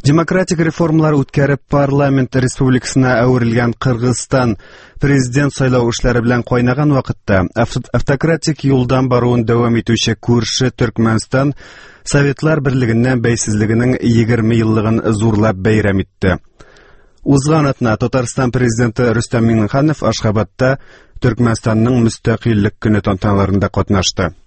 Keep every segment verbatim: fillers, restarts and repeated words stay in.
Демократик реформалар үткәреп парламент республикасына әверелгән Кыргызстан президент сайлау эшләре белән кайнаган вакытта автократик юлдан баруын дәвам итүче күрше Төркмәнстан Советлар Берлегеннән бәйсезлегенең егерме еллыгын зурлап бәйрәм итте. Узган атна Татарстан президенты Рөстәм Миңнеханов Ашхабадта Төркмәнстанның мөстәкыйльлек көне тантаналарында катнашты.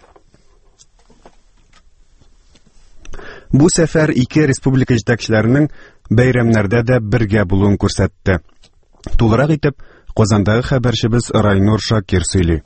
Бу сәфәр ике республика җитәкчеләренең бәйрәмнәрдә дә бергә булуын күрсәтте. Тулырак итеп, Казандагы хәбәрчебез Райнур Шакир сөйли.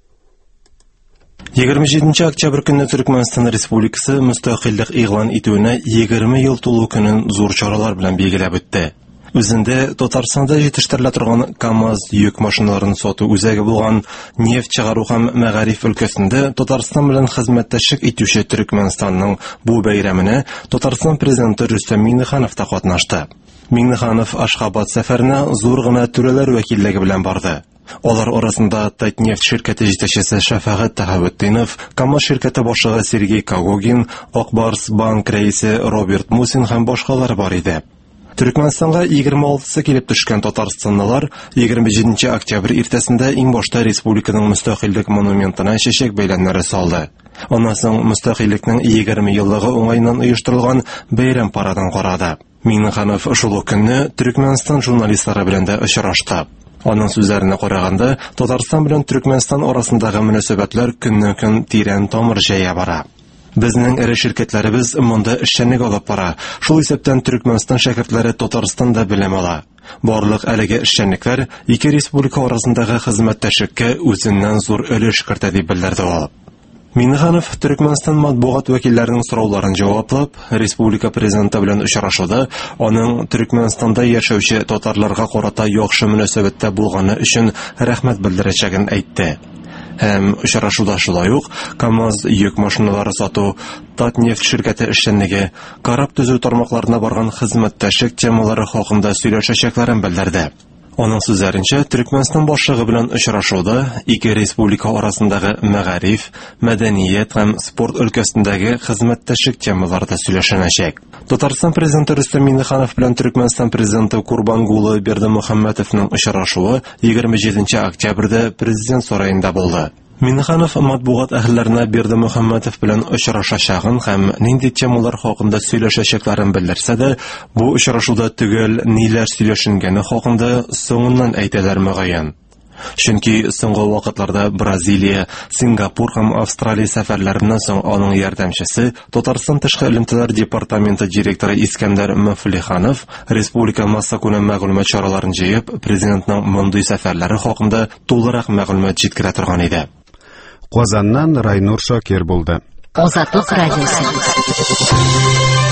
егерме җиденче октябрь көнне Төркмәнстан Республикасы мөстәкыйльлек игълан итүенә егерме ел тулу көнен зур чаралар белән билгеләп үтте. Үзендә Татарстанда җитештерелә торган КАМАЗ йөк машиналарын сату үзәге булган нефть чыгару һәм мәгариф өлкәсендә Татарстан белән хезмәттәшлек итүче Төркмәнстанның бу бәйрәменә Татарстан президенты Рөстәм Миңнеханов та катнашты. Миңнеханов Ашхабад сәфәренә зур гына түрәләр вәкиллеге белән барды. Алар арасында Татнефть ширкәте җитәкчесе Шәфәгать Тәһәввәтдинов, КАМАЗ ширкәте башлыгы Сергей Когогин, Акбарс банк рәисе Роберт Мусин һәм башкалар бар иде. Төркмәнстанга егерме алтысы килеп төшкән татарстанлылар егерме җиденче октябрь иртәсендә иң башта республиканың мөстәкыйльлек монументына чәчәк бәйләмнәре салды. Аннан соң мөстәкыйльлекнең егерме еллыгы уңайыннан оештырылган бәйрәм парадын карады. Миңнеханов шул ук көнне Төркмәнстан журналистлары белән дә очрашты. Аның сүзләренә караганда, Татарстан белән Төркмәнстан арасындагы мөнәсәбәтләр көннән-көн тирән тамыр җәя бара. Безнең эре ширкәтләребез монда эшчәнлек алып бара. Шул исәптән Төркмәнстан шәкертләре Татарстанда белем ала. Барлык әлеге эшчәнлекләр ике республика арасындагы хезмәттәшлеккә үзеннән зур өлеш кертә дип белдерде ул. Миңнеханов Төркмәнстан матбугат вәкилләренең сорауларын җаваплап, республика президенты белән очрашуда аның Төркмәнстанда яшәүче татарларга карата яхшы мөнәсәбәттә булганы өчен рәхмәт белдерәчәген әйтте. Һәм очрашуда шулай ук КАМАЗ йөк машиналары сату, Татнефть ширкәте эшчәнлеге, карап төзү тармакларына барган хезмәттәшлек темалары хакында сөйләшәчәкләрен белдерде. Аның сүзләренчә, Төркмәнстан башлыгы белән очрашуда ике республика арасындагы мәгариф, мәдәният һәм спорт өлкәсендәге хезмәттәшлек темалары сөйләшенәчәк. Татарстан президенты Рөстәм Миңнеханов белән Төркмәнстан президенты Курбангулы Бердымөхәммәтовның очрашуы егерме җиденче октябрьдә президент сараенда булды. Миңнеханов матбугат әһелләренә Бердымөхәммәтов белән очрашачагын һәм нинди темалар хакында сөйләшәчәкләрен белдерсә дә, бу очрашуда төгәл ниләр сөйләшенгәне хакында соңыннан әйтәләр мөгаен. Чөнки соңгы вакытларда Бразилия, Сингапур һәм Австралия сәфәрләреннән соң аның ярдәмчесе Татарстан тышкы элемтәләр департаменты директоры Искәндәр Мөфлиханов республика массакүләм мәгълүмат чараларын җыеп, президентның мондый сәфәрләре хакында тулырак мәгълүмат җиткерә торган иде. Казаннан Райнур Шакир булды. Азатлык радиосы.